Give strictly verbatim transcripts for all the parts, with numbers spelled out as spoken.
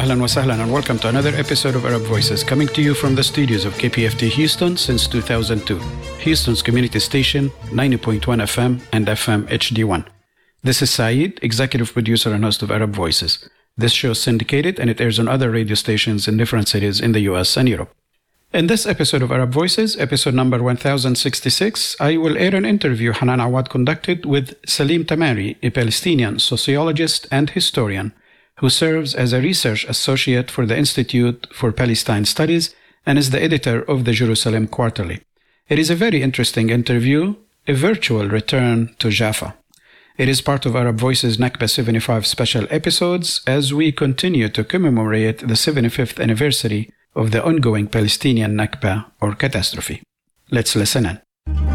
Ahlan wa sahlan, and welcome to another episode of Arab Voices, coming to you from the studios of K P F T Houston since two thousand two, Houston's community station, ninety point one F M and F M H D one. This is Saeed, executive producer and host of Arab Voices. This show is syndicated and it airs on other radio stations in different cities in the U S and Europe. In this episode of Arab Voices, episode number one thousand sixty-six, I will air an interview Hanan Awad conducted with Salim Tamari, a Palestinian sociologist and historian, who serves as a research associate for the Institute for Palestine Studies and is the editor of the Jerusalem Quarterly. It is a very interesting interview, a virtual return to Jaffa. It is part of Arab Voices Nakba seventy-five special episodes as we continue to commemorate the seventy-fifth anniversary of the ongoing Palestinian Nakba or catastrophe. Let's listen in.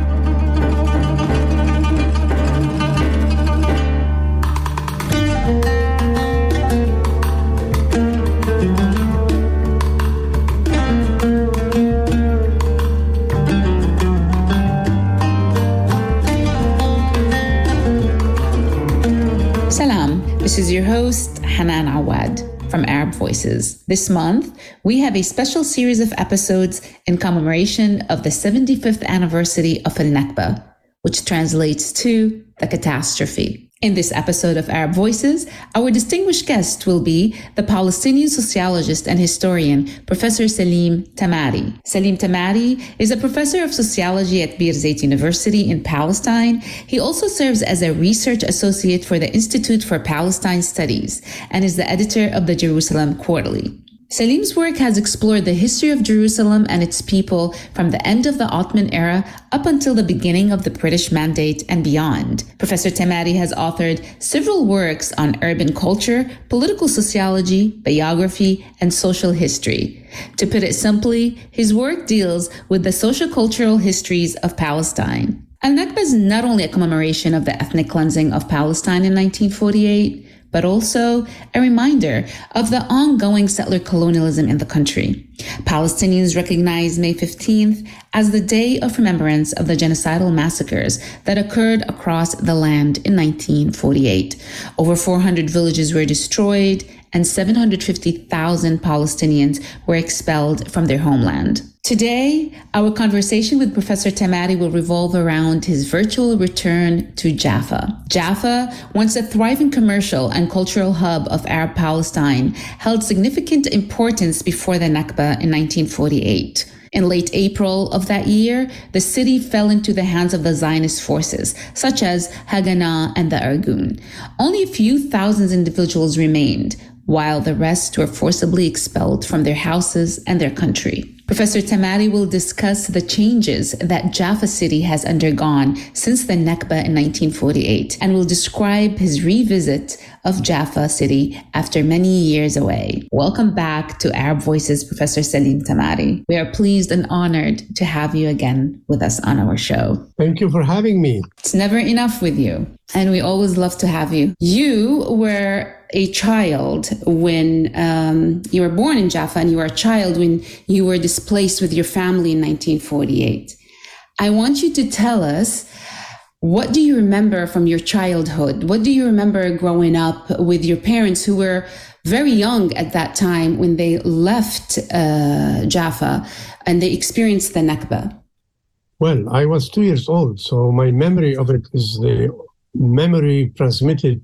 This is your host, Hanan Awad from Arab Voices. This month, we have a special series of episodes in commemoration of the seventy-fifth anniversary of Al-Nakba, which translates to the catastrophe. In this episode of Arab Voices, our distinguished guest will be the Palestinian sociologist and historian, Professor Salim Tamari. Salim Tamari is a professor of sociology at Birzeit University in Palestine. He also serves as a research associate for the Institute for Palestine Studies and is the editor of the Jerusalem Quarterly. Salim's work has explored the history of Jerusalem and its people from the end of the Ottoman era up until the beginning of the British Mandate and beyond. Professor Tamari has authored several works on urban culture, political sociology, biography, and social history. To put it simply, his work deals with the socio-cultural histories of Palestine. Al-Nakba is not only a commemoration of the ethnic cleansing of Palestine in nineteen forty-eight, but also a reminder of the ongoing settler colonialism in the country. Palestinians recognize May fifteenth as the day of remembrance of the genocidal massacres that occurred across the land in nineteen forty-eight. Over four hundred villages were destroyed and seven hundred fifty thousand Palestinians were expelled from their homeland. Today, our conversation with Professor Tamari will revolve around his virtual return to Jaffa. Jaffa, once a thriving commercial and cultural hub of Arab Palestine, held significant importance before the Nakba in nineteen forty-eight. In late April of that year, the city fell into the hands of the Zionist forces, such as Haganah and the Irgun. Only a few thousand individuals remained, while the rest were forcibly expelled from their houses and their country. Professor Tamari will discuss the changes that Jaffa City has undergone since the Nakba in nineteen forty-eight and will describe his revisit of Jaffa City after many years away. Welcome back to Arab Voices, Professor Salim Tamari. We are pleased and honored to have you again with us on our show. Thank you for having me. It's never enough with you, and we always love to have you. You were a child when um, you were born in Jaffa, and you were a child when you were displaced with your family in nineteen forty-eight. I want you to tell us, what do you remember from your childhood? What do you remember growing up with your parents who were very young at that time when they left uh, Jaffa and they experienced the Nakba? Well, I was two years old, so my memory of it is the memory transmitted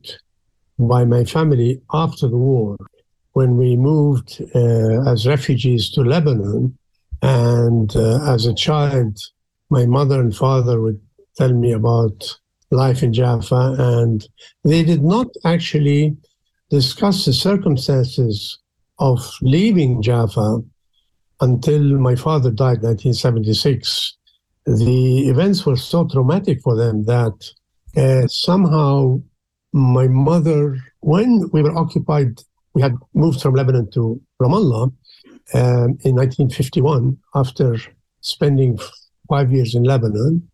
by my family after the war, when we moved uh, as refugees to Lebanon. And uh, as a child, my mother and father would tell me about life in Jaffa, and they did not actually discuss the circumstances of leaving Jaffa until my father died in nineteen seventy-six. The events were so traumatic for them that uh, somehow my mother, when we were occupied, we had moved from Lebanon to Ramallah um, in nineteen fifty-one after spending five years in Lebanon.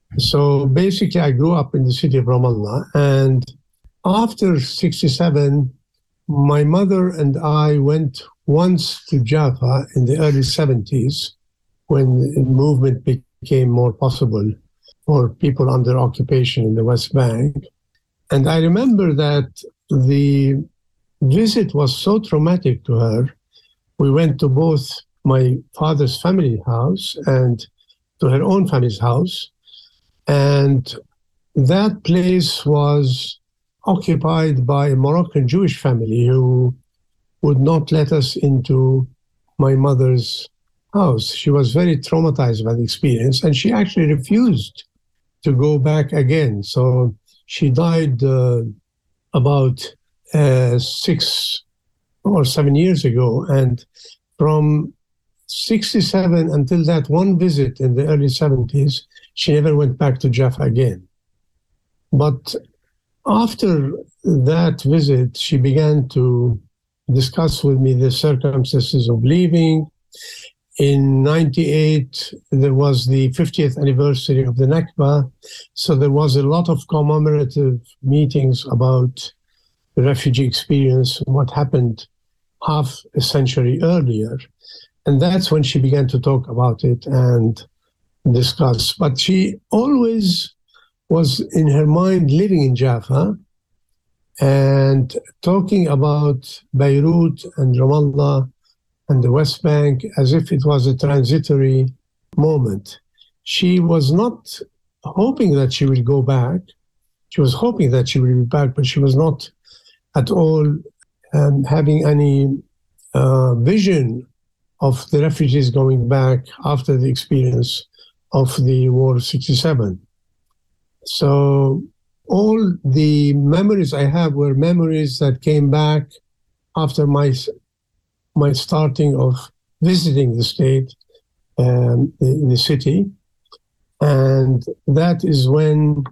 So basically, I grew up in the city of Ramallah. And after sixty-seven, my mother and I went once to Jaffa in the early seventies, when the movement became more possible for people under occupation in the West Bank. And I remember that the visit was so traumatic to her. We went to both my father's family house and to her own family's house. And that place was occupied by a Moroccan Jewish family who would not let us into my mother's house. She was very traumatized by the experience, and she actually refused to go back again. So she died uh, about uh, six or seven years ago. And from sixty-seven until that one visit in the early seventies, she never went back to Jaffa again. But after that visit, she began to discuss with me the circumstances of leaving. In ninety-eight, there was the fiftieth anniversary of the Nakba, so there was a lot of commemorative meetings about the refugee experience and what happened half a century earlier. And that's when she began to talk about it and discuss. But she always was in her mind living in Jaffa and talking about Beirut and Ramallah and the West Bank as if it was a transitory moment. She was not hoping that she would go back. She was hoping that she would be back, but she was not at all um, having any uh, vision of the refugees going back after the experience of the War of sixty-seven. So all the memories I have were memories that came back after my my starting of visiting the state, um, the, the city. And that is when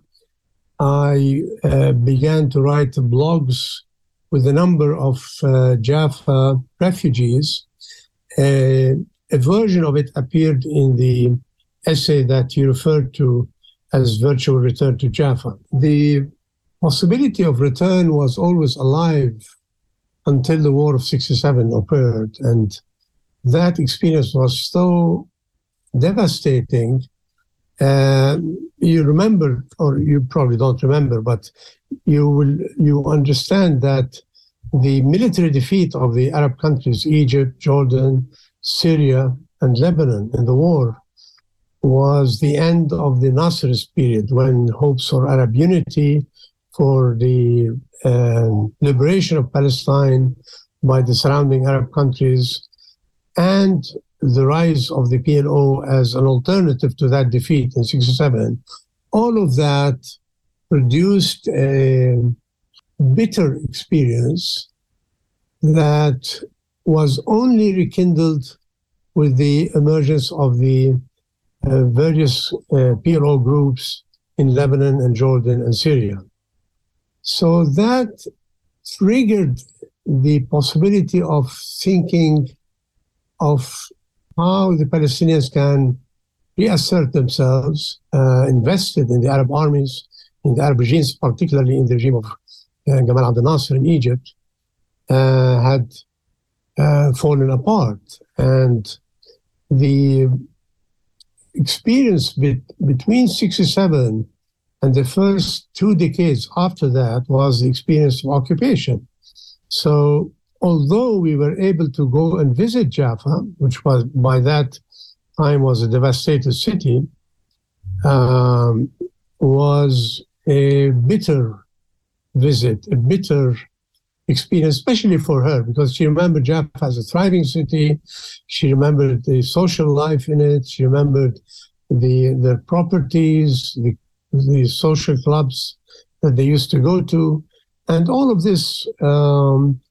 I uh, began to write blogs with a number of uh, Jaffa refugees. Uh, a version of it appeared in the essay that you referred to as Virtual Return to Jaffa. The possibility of return was always alive until the War of sixty-seven occurred. And that experience was so devastating. Uh, you remember, or you probably don't remember, but you will you understand that the military defeat of the Arab countries, Egypt, Jordan, Syria, and Lebanon in the war was the end of the Nasserist period, when hopes for Arab unity, for the uh, liberation of Palestine by the surrounding Arab countries, and the rise of the P L O as an alternative to that defeat in sixty-seven, all of that produced a bitter experience that was only rekindled with the emergence of the uh, various uh, P L O groups in Lebanon and Jordan and Syria. So that triggered the possibility of thinking of how the Palestinians can reassert themselves, uh, invested in the Arab armies, in the Arab regimes, particularly in the regime of uh, Gamal Abdel Nasser in Egypt, uh, had uh, fallen apart. And the experience be- between sixty-seven and the first two decades after that was the experience of occupation. So although we were able to go and visit Jaffa, which was by that time was a devastated city, um, was a bitter visit, a bitter experience, especially for her, because she remembered Jaffa as a thriving city. She remembered the social life in it. She remembered the their properties, the, the social clubs that they used to go to. And all of this, um,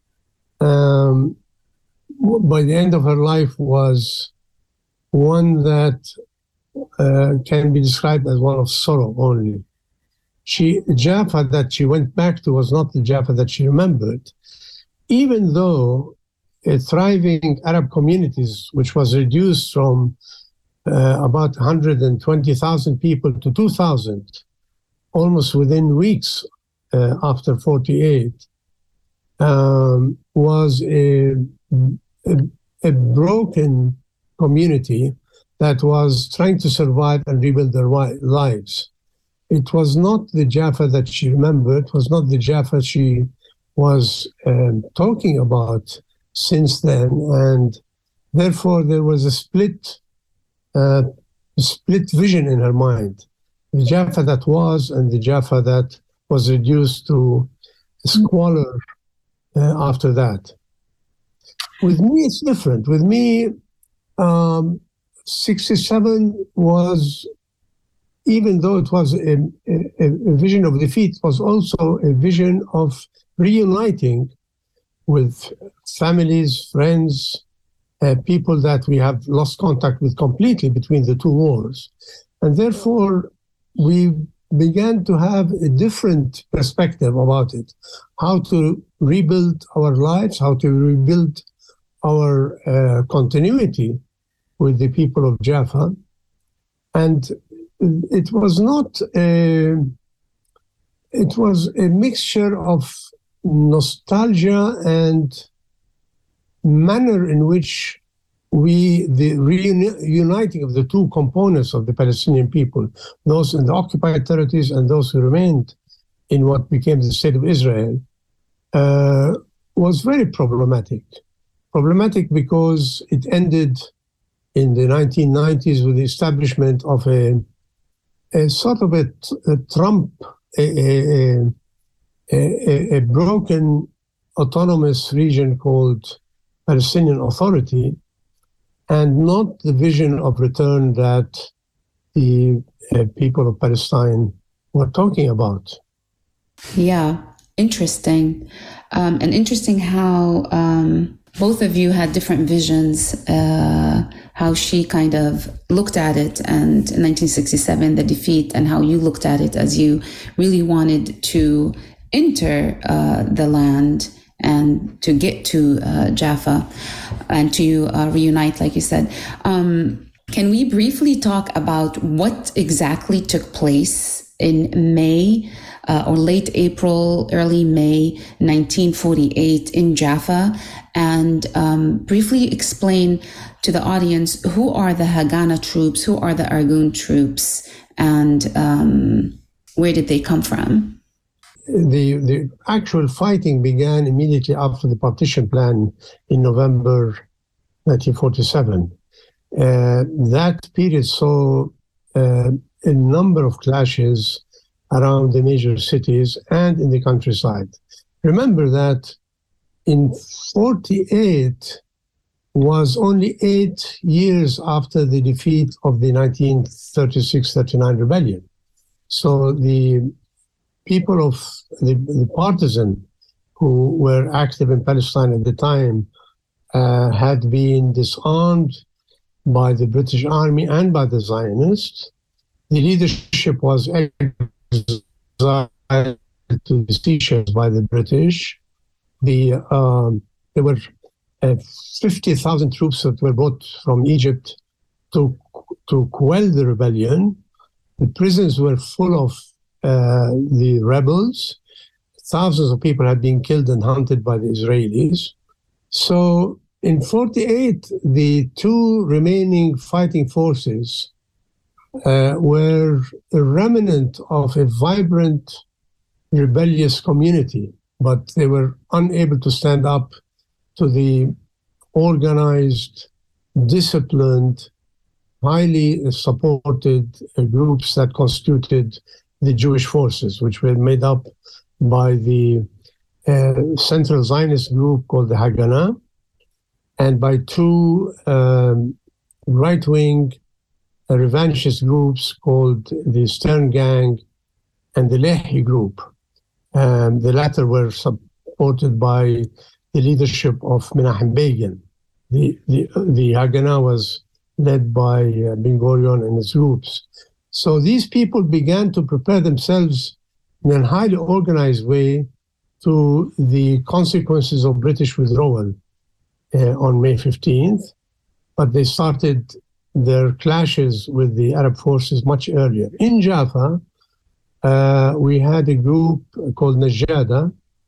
um, by the end of her life, was one that uh, can be described as one of sorrow only. She, Jaffa that she went back to was not the Jaffa that she remembered, even though a thriving Arab communities, which was reduced from uh, about one hundred twenty thousand people to two thousand, almost within weeks uh, after forty-eight, um, was a, a, a broken community that was trying to survive and rebuild their lives. It was not the Jaffa that she remembered. It was not the Jaffa she was um, talking about since then, and therefore there was a split, uh, split vision in her mind. The Jaffa that was and the Jaffa that was reduced to squalor uh, after that. With me, it's different. With me, um, sixty-seven was, even though it was a, a, a vision of defeat, was also a vision of reuniting with families, friends, uh, people that we have lost contact with completely between the two wars. And therefore, we began to have a different perspective about it, how to rebuild our lives, how to rebuild our uh, continuity with the people of Jaffa. And it was not a, it was a mixture of nostalgia and manner in which we, the reuniting of the two components of the Palestinian people, those in the occupied territories and those who remained in what became the State of Israel, uh, was very problematic. Problematic because it ended in the nineteen nineties with the establishment of a, a sort of a, a Trump, a, a, a, a broken autonomous region called Palestinian Authority, and not the vision of return that the uh, people of Palestine were talking about. Yeah, interesting. Um, and interesting how um, both of you had different visions, uh, how she kind of looked at it, and in nineteen sixty-seven, the defeat, and how you looked at it as you really wanted to enter uh, the land and to get to uh, Jaffa and to uh, reunite, like you said. Um, can we briefly talk about what exactly took place in May uh, or late April, early May nineteen forty-eight in Jaffa, and um, briefly explain to the audience who are the Haganah troops, who are the Argun troops, and um, where did they come from? The, the actual fighting began immediately after the partition plan in November nineteen forty-seven. Uh, that period saw uh, a number of clashes around the major cities and in the countryside. Remember that in forty-eight was only eight years after the defeat of the nineteen thirty-six thirty-nine rebellion. So the people of the, the partisan who were active in Palestine at the time uh, had been disarmed by the British Army and by the Zionists. The leadership was exiled to the Seychelles by the British. The um, there were uh, fifty thousand troops that were brought from Egypt to to quell the rebellion. The prisons were full of Uh, the rebels. Thousands of people had been killed and hunted by the Israelis. So in forty-eight, the two remaining fighting forces uh, were a remnant of a vibrant, rebellious community, but they were unable to stand up to the organized, disciplined, highly supported uh, groups that constituted the Jewish forces, which were made up by the uh, Central Zionist group called the Haganah, and by two um, right-wing uh, revanchist groups called the Stern Gang and the Lehi group. Um, the latter were supported by the leadership of Menachem Begin. The, the, the Haganah was led by uh, Ben Gurion and his groups. So these people began to prepare themselves in a highly organized way to the consequences of British withdrawal uh, on May fifteenth, but they started their clashes with the Arab forces much earlier. In Jaffa, uh, we had a group called Najada,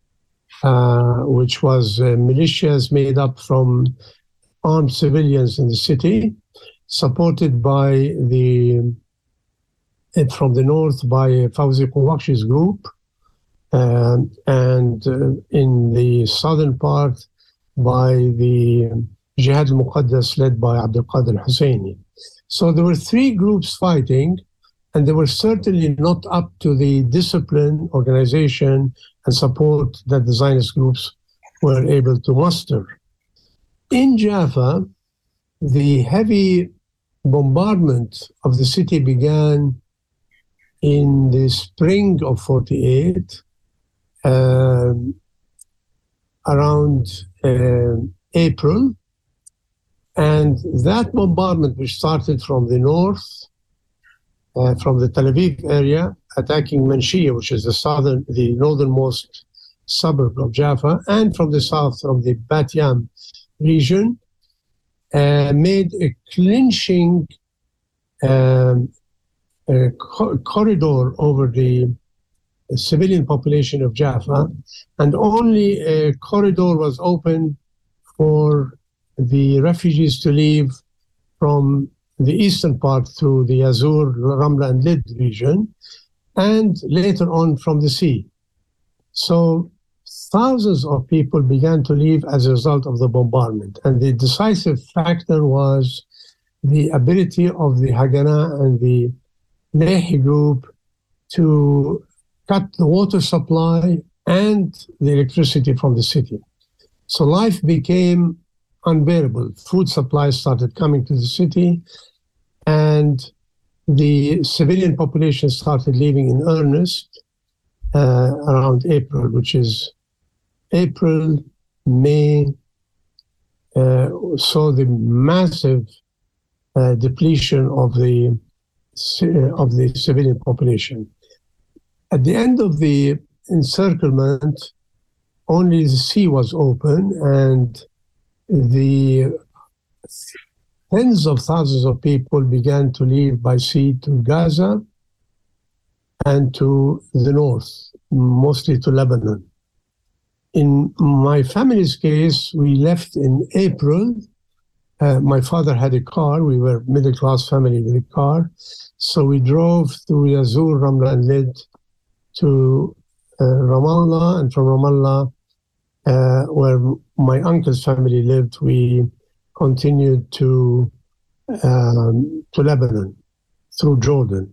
uh, which was uh, militias made up from armed civilians in the city, supported by the from the north by Fawzi Qawaqchi's group, um, and uh, in the southern part by the Jihad al-Muqaddas led by Abdul Qadir al-Husseini. So there were three groups fighting, and they were certainly not up to the discipline, organization, and support that the Zionist groups were able to muster. In Jaffa, the heavy bombardment of the city began in the spring of forty-eight, uh, around uh, April. And that bombardment, which started from the north, uh, from the Tel Aviv area, attacking Manshia, which is the southern, the northernmost suburb of Jaffa, and from the south, from the Bat Yam region, uh, made a clinching um, a co- corridor over the civilian population of Jaffa, and only a corridor was open for the refugees to leave from the eastern part through the Azur, Ramla, and Lid region, and later on from the sea. So thousands of people began to leave as a result of the bombardment. And the decisive factor was the ability of the Haganah and the Lehi group to cut the water supply and the electricity from the city. So life became unbearable. Food supplies started coming to the city, and the civilian population started leaving in earnest uh, around April, which is April, May, uh, saw the massive uh, depletion of the of the civilian population. At the end of the encirclement, only the sea was open, and the tens of thousands of people began to leave by sea to Gaza and to the north, mostly to Lebanon. In my family's case, we left in April. Uh, my father had a car. We were a middle-class family with a car. So we drove through Yazur, Ramla, and Lid to uh, Ramallah, and from Ramallah, uh, where my uncle's family lived, we continued to um, to Lebanon through Jordan.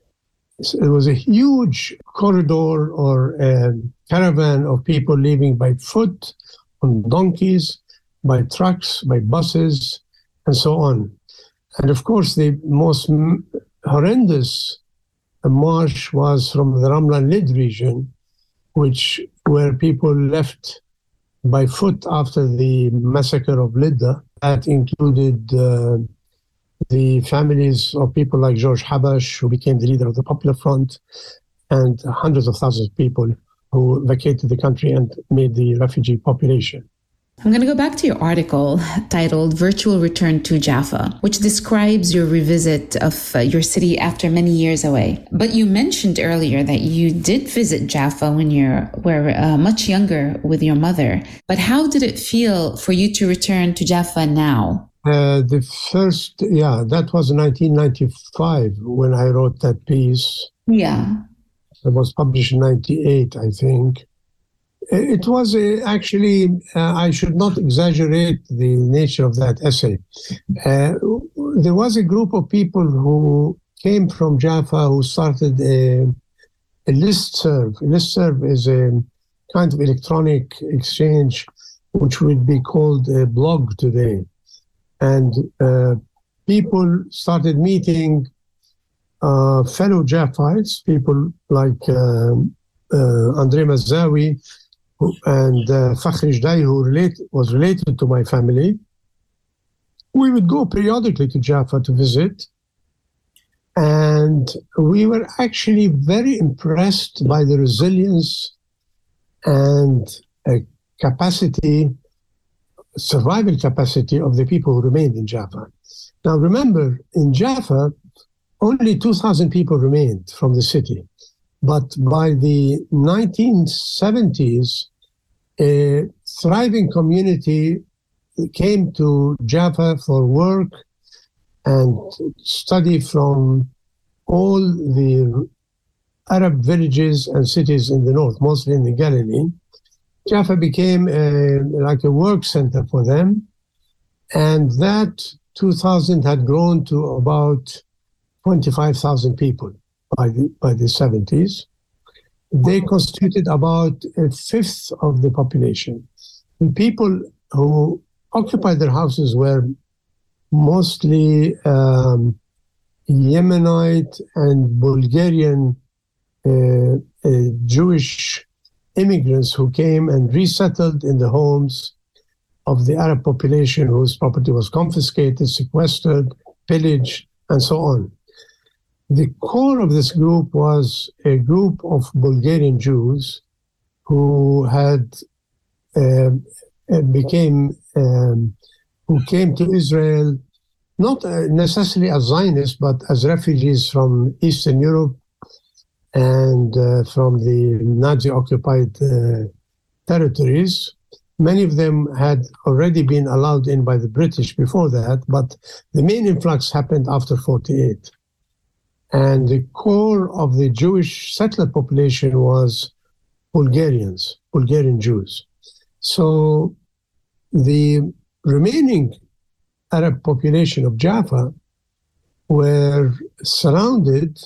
So it was a huge corridor or a caravan of people leaving by foot, on donkeys, by trucks, by buses, and so on. And of course, the most horrendous march was from the Ramla and Lid region, which where people left by foot after the massacre of Lidda. That included uh, the families of people like George Habash, who became the leader of the Popular Front, and hundreds of thousands of people who vacated the country and made the refugee population. I'm going to go back to your article titled Virtual Return to Jaffa, which describes your revisit of uh, your city after many years away. But you mentioned earlier that you did visit Jaffa when you were uh, much younger with your mother. But how did it feel for you to return to Jaffa now? Uh, the first, yeah, that was nineteen ninety-five when I wrote that piece. Yeah. It was published in ninety-eight, I think. It was uh, actually, uh, I should not exaggerate the nature of that essay. Uh, there was a group of people who came from Jaffa who started a, a listserv. A listserv is a kind of electronic exchange which would be called a blog today. And uh, people started meeting uh, fellow Jaffites, people like uh, uh, Andre Mazawi, and uh, Fakhri Jday, who relate, was related to my family. We would go periodically to Jaffa to visit, and we were actually very impressed by the resilience and uh, capacity, survival capacity of the people who remained in Jaffa. Now remember, in Jaffa, only two thousand people remained from the city. But by the nineteen seventies, a thriving community came to Jaffa for work and study from all the Arab villages and cities in the north, mostly in the Galilee. Jaffa became a, like a work center for them. And that two thousand had grown to about twenty-five thousand people by the, by the seventies. They constituted about a fifth of the population. The people who occupied their houses were mostly um, Yemenite and Bulgarian uh, uh, Jewish immigrants who came and resettled in the homes of the Arab population whose property was confiscated, sequestered, pillaged, and so on. The core of this group was a group of Bulgarian Jews who had uh, became um, who came to Israel not necessarily as Zionists, but as refugees from Eastern Europe and uh, from the Nazi-occupied uh, territories. Many of them had already been allowed in by the British before that, but the main influx happened after forty-eight. And the core of the Jewish settler population was Bulgarians, Bulgarian Jews. So the remaining Arab population of Jaffa were surrounded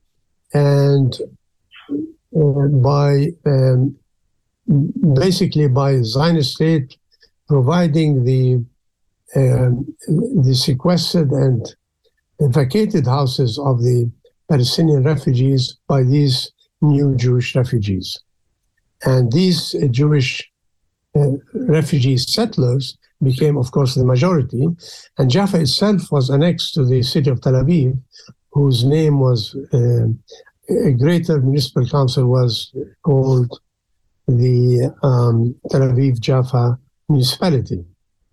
and uh, by um, basically by Zionist state providing the um, the sequestered and vacated houses of the Palestinian refugees by these new Jewish refugees. And these uh, Jewish uh, refugee settlers became, of course, the majority. And Jaffa itself was annexed to the city of Tel Aviv, whose name was, uh, a greater municipal council was called the um, Tel Aviv Jaffa municipality.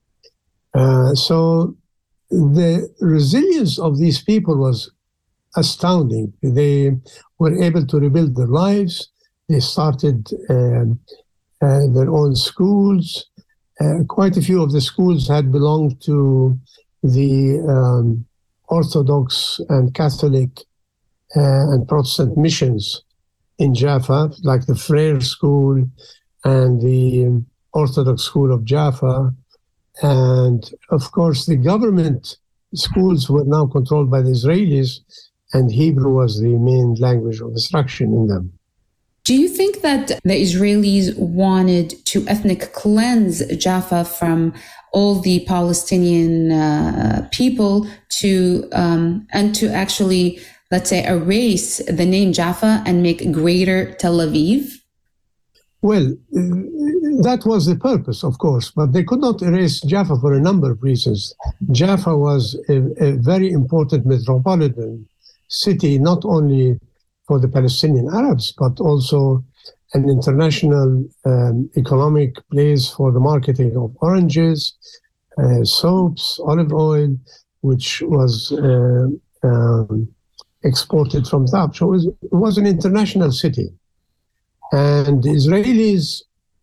Uh, so the resilience of these people was astounding. They were able to rebuild their lives. They started um, uh, their own schools. Uh, quite a few of the schools had belonged to the um, Orthodox and Catholic uh, and Protestant missions in Jaffa, like the Frere School and the Orthodox School of Jaffa. And of course, the government schools were now controlled by the Israelis, and Hebrew was the main language of instruction in them. Do you think that the Israelis wanted to ethnic cleanse Jaffa from all the Palestinian uh, people to um, and to actually, let's say, erase the name Jaffa and make greater Tel Aviv? Well, that was the purpose, of course, but they could not erase Jaffa for a number of reasons. Jaffa was a, a very important metropolitan city, not only for the Palestinian Arabs, but also an international um, economic place for the marketing of oranges, uh, soaps, olive oil, which was uh, um, exported from that. So it was, it was an international city. And the Israelis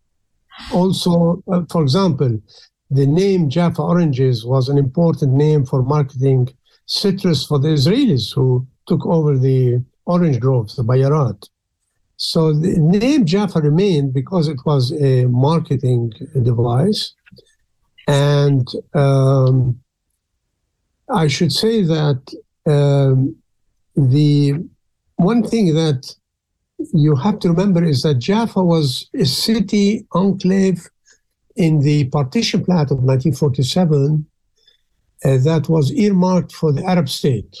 also, uh, for example, the name Jaffa oranges was an important name for marketing citrus for the Israelis who took over the orange groves, the Bayarat. So the name Jaffa remained because it was a marketing device. And um, I should say that um, the one thing that you have to remember is that Jaffa was a city enclave in the partition plan of nineteen forty-seven uh, that was earmarked for the Arab state.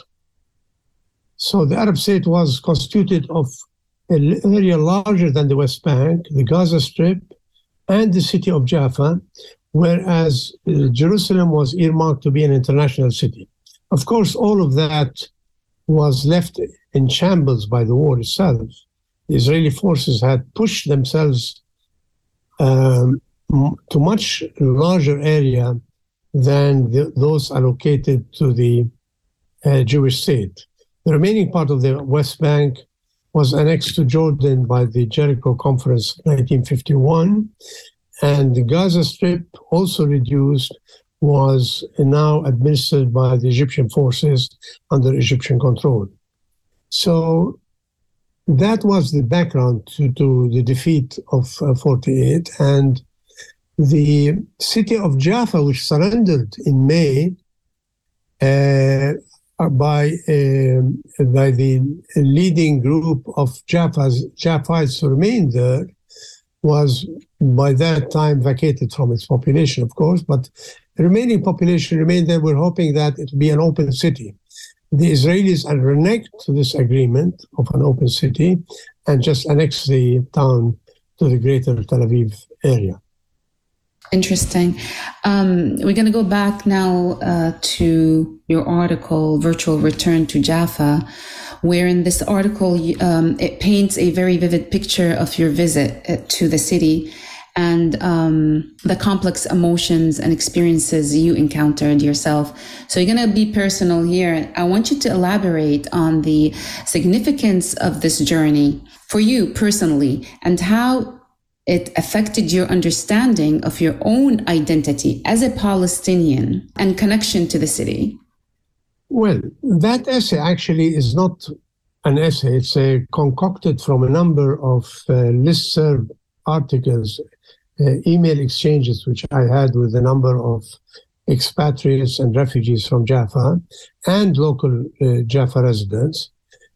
So the Arab state was constituted of an area larger than the West Bank, the Gaza Strip, and the city of Jaffa, whereas uh, Jerusalem was earmarked to be an international city. Of course, all of that was left in shambles by the war itself. The Israeli forces had pushed themselves um, to much larger area than the, those allocated to the uh, Jewish state. The remaining part of the West Bank was annexed to Jordan by the Jericho Conference nineteen fifty-one, and the Gaza Strip, also reduced, was now administered by the Egyptian forces under Egyptian control. So that was the background to, to the defeat of uh, forty-eight. And the city of Jaffa, which surrendered in May uh, by, uh, by the leading group of Jaffas, Jaffites who remained there, was by that time vacated from its population, of course, but the remaining population remained there. We're hoping that it will be an open city. The Israelis are reneged to this agreement of an open city and just annex the town to the greater Tel Aviv area. Interesting. Um, we're going to go back now uh, to your article, Virtual Return to Jaffa, where in this article, um, it paints a very vivid picture of your visit to the city and um, the complex emotions and experiences you encountered yourself. So you're going to be personal here. I want you to elaborate on the significance of this journey for you personally and how it affected your understanding of your own identity as a Palestinian and connection to the city. Well, that essay actually is not an essay. It's a concocted from a number of uh, listserv articles, uh, email exchanges, which I had with a number of expatriates and refugees from Jaffa and local uh, Jaffa residents.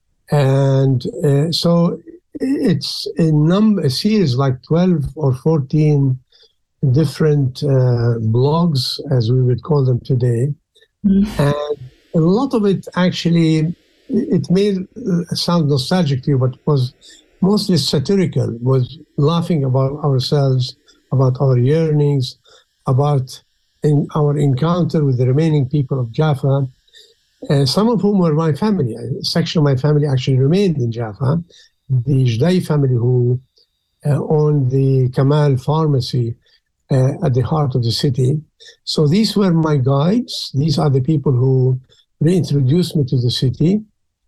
And uh, so it's a number, a series like twelve or fourteen different uh, blogs, as we would call them today. Mm-hmm. And a lot of it actually, it may sound nostalgic to you, but was mostly satirical, was laughing about ourselves, about our yearnings, about in our encounter with the remaining people of Jaffa, uh, some of whom were my family. A section of my family actually remained in Jaffa. The Jdai family who uh, owned the Kamal pharmacy uh, at the heart of the city. So these were my guides. These are the people who reintroduced me to the city.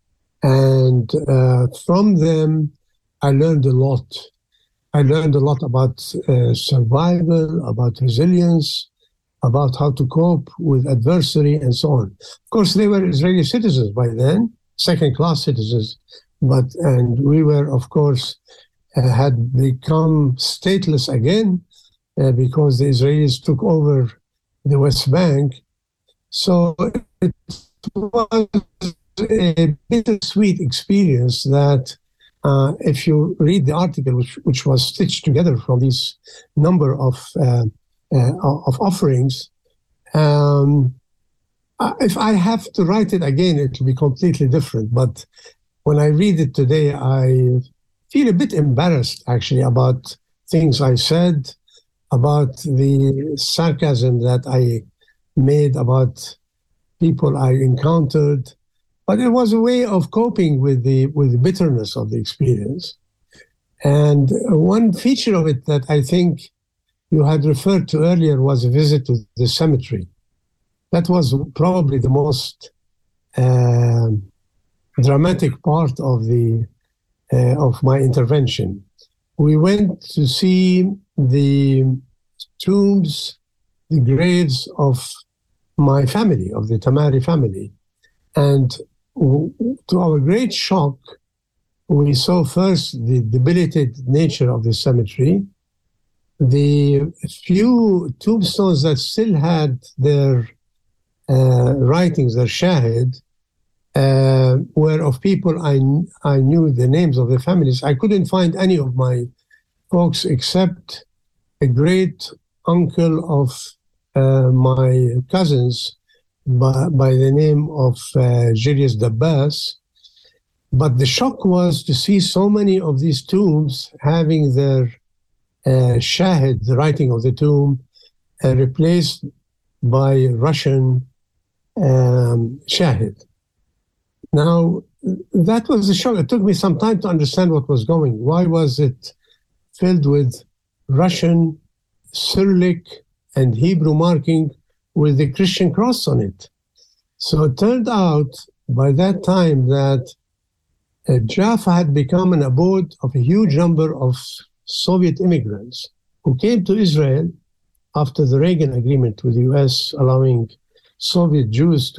And uh, from them, I learned a lot. I learned a lot about uh, survival, about resilience, about how to cope with adversity, and so on. Of course, they were Israeli citizens by then, second-class citizens, but and we were, of course, uh, had become stateless again uh, because the Israelis took over the West Bank. So it was a bittersweet experience that uh, if you read the article, which, which was stitched together from these number of uh, uh, of offerings, um, if I have to write it again, it will be completely different. But when I read it today, I feel a bit embarrassed, actually, about things I said, about the sarcasm that I made about people I encountered. But it was a way of coping with the with the bitterness of the experience. And one feature of it that I think you had referred to earlier was a visit to the cemetery. That was probably the most uh, dramatic part of the uh, of my intervention. We went to see the tombs, the graves of my family, of the Tamari family. And to our great shock, we saw first the debilitated nature of the cemetery. The few tombstones that still had their uh, writings, their shahid, uh, were of people I, I knew the names of their families. I couldn't find any of my folks except a great uncle of uh, my cousins by, by the name of uh, Julius Dabbas. But the shock was to see so many of these tombs having their uh, shahid, the writing of the tomb, uh, replaced by Russian um, shahid. Now, that was a shock. It took me some time to understand what was going. Why was it filled with Russian, Cyrillic, and Hebrew marking with the Christian cross on it? So it turned out by that time that uh, Jaffa had become an abode of a huge number of Soviet immigrants who came to Israel after the Reagan agreement with the U S allowing Soviet Jews